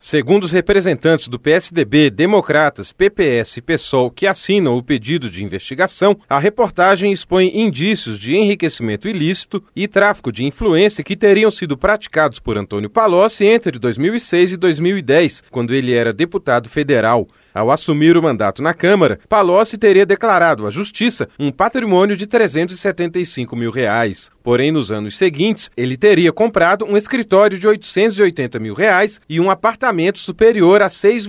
Segundo os representantes do PSDB, Democratas, PPS e PSOL que assinam o pedido de investigação, a reportagem expõe indícios de enriquecimento ilícito e tráfico de influência que teriam sido praticados por Antônio Palocci entre 2006 e 2010, quando ele era deputado federal. Ao assumir o mandato na Câmara, Palocci teria declarado à Justiça um patrimônio de R$375 mil. Porém, nos anos seguintes, ele teria comprado um escritório de R$880 mil e um apartamento superior a R$6,5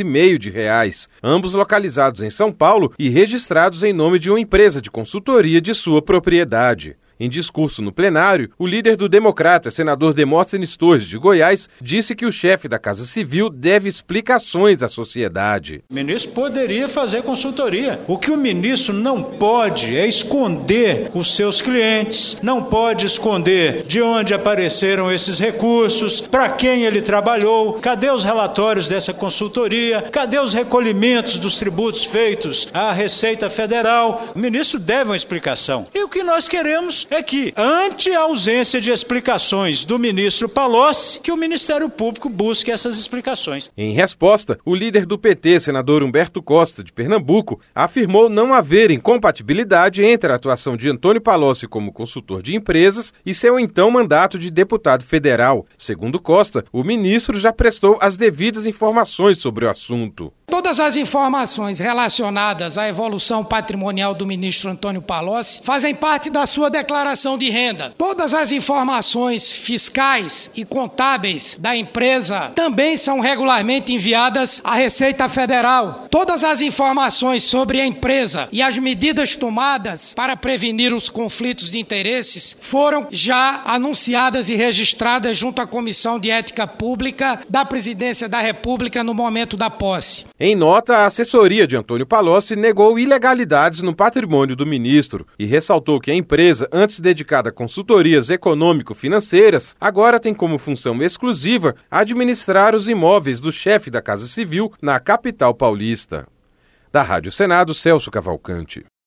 milhões, ambos localizados em São Paulo e registrados em nome de uma empresa de consultoria de sua propriedade. Em discurso no plenário, o líder do Democrata, senador Demóstenes Torres, de Goiás, disse que o chefe da Casa Civil deve explicações à sociedade. O ministro poderia fazer consultoria. O que o ministro não pode é esconder os seus clientes, não pode esconder de onde apareceram esses recursos, para quem ele trabalhou, cadê os relatórios dessa consultoria, cadê os recolhimentos dos tributos feitos à Receita Federal. O ministro deve uma explicação. E o que nós queremos é que, ante a ausência de explicações do ministro Palocci, que o Ministério Público busque essas explicações. Em resposta, o líder do PT, senador Humberto Costa, de Pernambuco, afirmou não haver incompatibilidade entre a atuação de Antônio Palocci como consultor de empresas e seu então mandato de deputado federal. Segundo Costa, o ministro já prestou as devidas informações sobre o assunto. Todas as informações relacionadas à evolução patrimonial do ministro Antônio Palocci fazem parte da sua declaração de renda. Todas as informações fiscais e contábeis da empresa também são regularmente enviadas à Receita Federal. Todas as informações sobre a empresa e as medidas tomadas para prevenir os conflitos de interesses foram já anunciadas e registradas junto à Comissão de Ética Pública da Presidência da República no momento da posse. Em nota, a assessoria de Antônio Palocci negou ilegalidades no patrimônio do ministro e ressaltou que a empresa, antes dedicada a consultorias econômico-financeiras, agora tem como função exclusiva administrar os imóveis do chefe da Casa Civil na capital paulista. Da Rádio Senado, Celso Cavalcante.